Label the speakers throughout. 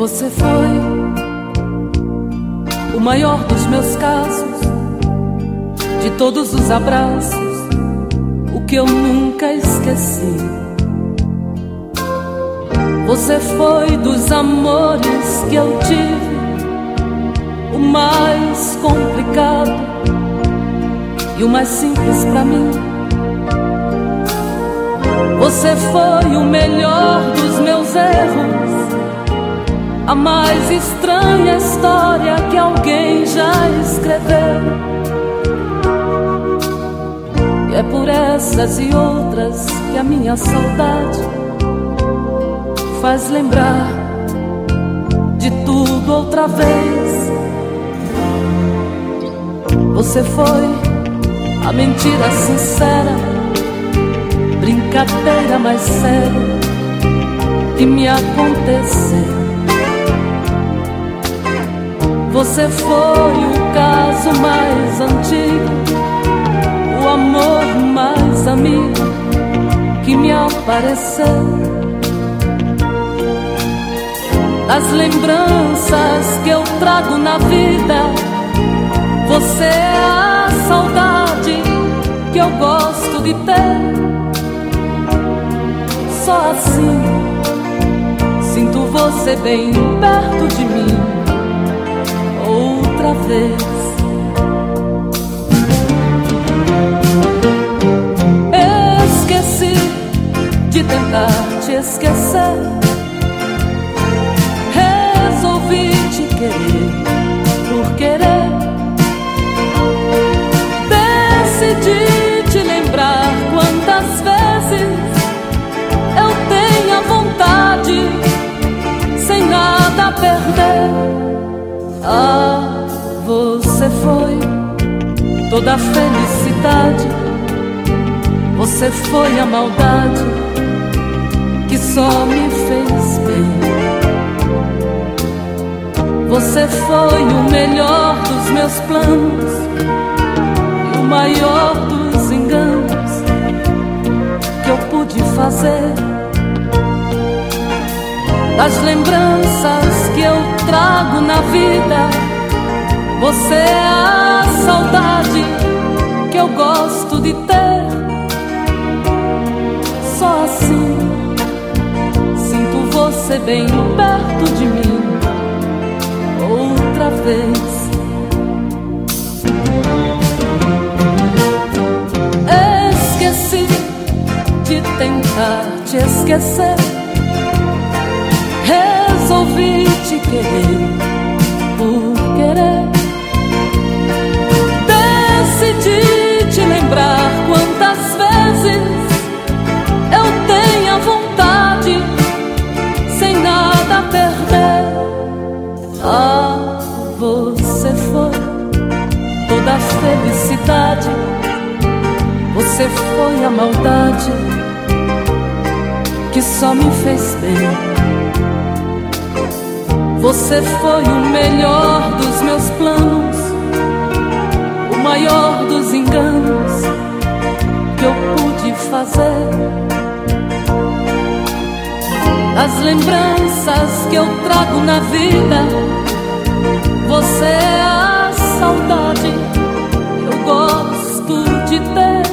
Speaker 1: Você foi o maior dos meus casos, de todos os abraços, o que eu nunca esqueci. Você foi dos amores que eu tive o mais complicado e o mais simples pra mim. Você foi o melhor dos meus erros, a mais estranha história que alguém já escreveu. E é por essas e outras que a minha saudade faz lembrar de tudo outra vez. Você foi a mentira sincera, brincadeira mais séria que me aconteceu. Você foi o caso mais antigo, o amor mais amigo que me apareceu. Das lembranças que eu trago na vida, você é a saudade que eu gosto de ter. Só assim sinto você bem perto de mim outra vez. Esqueci de tentar te esquecer, resolvi te querer por querer. Decidi te lembrar quantas vezes eu tenho a vontade, sem nada a perder. Ah, você foi toda a felicidade, você foi a maldade que só me fez bem. Você foi o melhor dos meus planos, o maior dos enganos que eu pude fazer. Das lembranças que eu trago na vida, você é a saudade que eu gosto de ter. Só assim sinto você bem perto de mim outra vez. Esqueci de tentar te esquecer, resolvi te querer por querer. Decidi te lembrar quantas vezes eu tenho a vontade, sem nada a perder. Ah, você foi toda a felicidade, você foi a maldade que só me fez bem. Você foi o melhor dos meus planos, o maior dos enganos que eu pude fazer. As lembranças que eu trago na vida, você é a saudade que eu gosto de ter.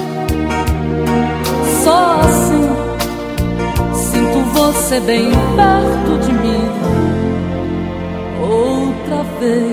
Speaker 1: Só assim sinto você bem perto de mim outra vez.